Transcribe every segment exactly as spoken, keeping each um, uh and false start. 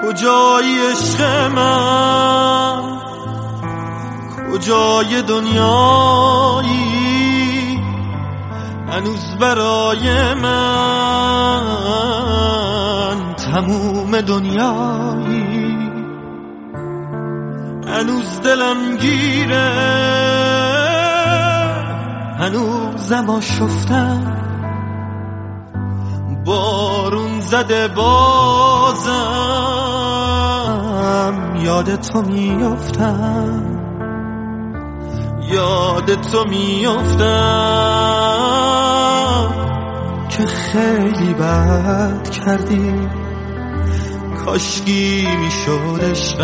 کجای عشق من، کجای دنیایی، هنوز برای من تموم دنیایی. هنوز دلم گیره، هنوزم آشفتم، بارون زده بازم یاد تو میافتم، یاد تو میافتم که خیلی بد کردی، کاشکی میشد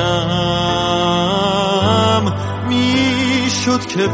عشقم، میشد که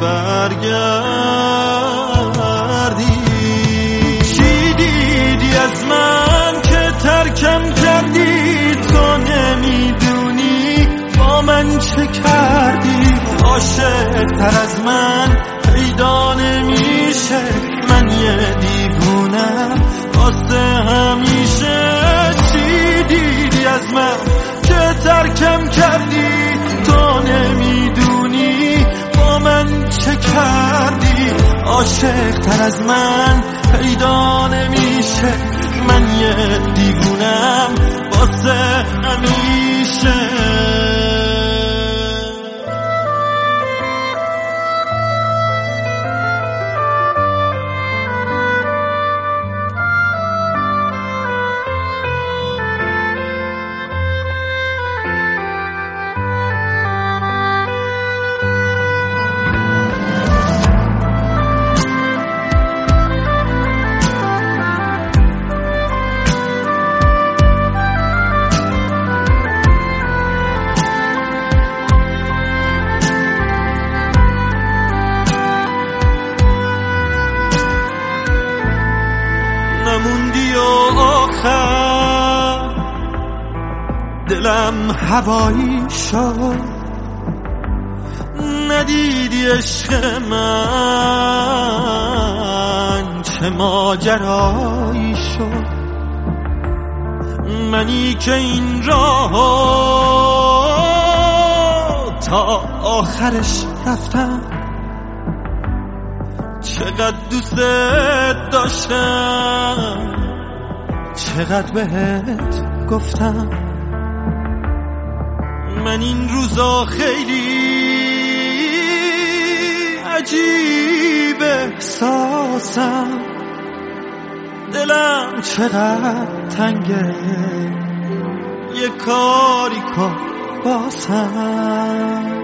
برگردی. چی دیدی از من که ترکم کردی؟ تو نمیدونی با من چه کردی. عاشق تر از من پیدا نمیشه، من یه دیوونم واسه همیشه. چی دیدی از من که ترکم کردی؟ تو نمیدونی با من چه کردی. عاشق تر از من پیدا نمیشه، من یه دیوونم واسه همیشه. نموندی و آخر دلم هوایی شد، ندیدی عشق من چه ماجرایی شد. منی که این راه تا آخرش رفتم، چقدر دوست داشتم، چقدر بهت گفتم. من این روزا خیلی عجیب احساسم، دلم چقدر تنگه، یه کاری کن باسم.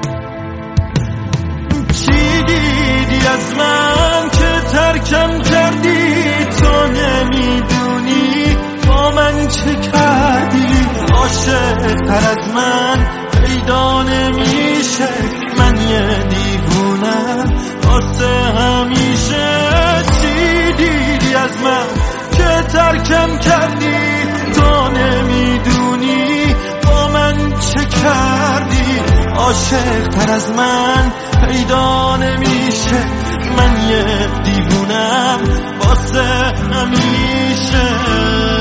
چی دیدی از من که ترکم کردی؟ تو نمیدونی با من چه کردی. عاشق تر از من پیدا نمیشه، من یه دیوونم واسه همیشه. چی دیدی از من که ترکم کردی؟ تو نمیدونی با من چه کردی. عاشق تر از من پیدا نمیشه، من یه دیوونم واسه همیشه.